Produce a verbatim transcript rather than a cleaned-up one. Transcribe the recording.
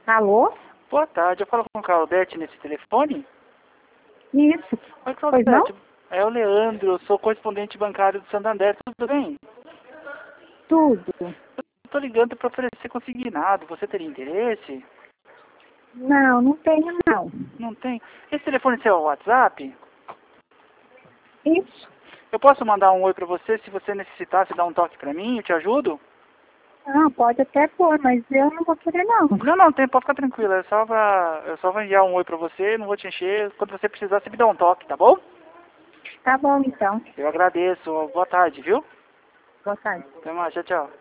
Alô? Boa tarde, eu falo com o Claudete nesse telefone? Isso. Oi, Pois não? Claudete. É o Leandro, eu sou correspondente bancário do Santander, tudo bem? Tudo. Eu tô ligando para oferecer consignado, você teria interesse? Não, não tenho não. Não tem? Esse telefone seu é o WhatsApp? Isso. Eu posso mandar um oi para você, se você necessitar, você dá um toque para mim, eu te ajudo? Ah, pode até pôr, mas eu não vou querer não. Não, não, tem, pode ficar tranquila, é só pra, eu só vou enviar um oi para você, não vou te encher, quando você precisar você me dá um toque, tá bom? Tá bom então. Eu agradeço, boa tarde, viu? Boa tarde. Até mais, tchau, tchau.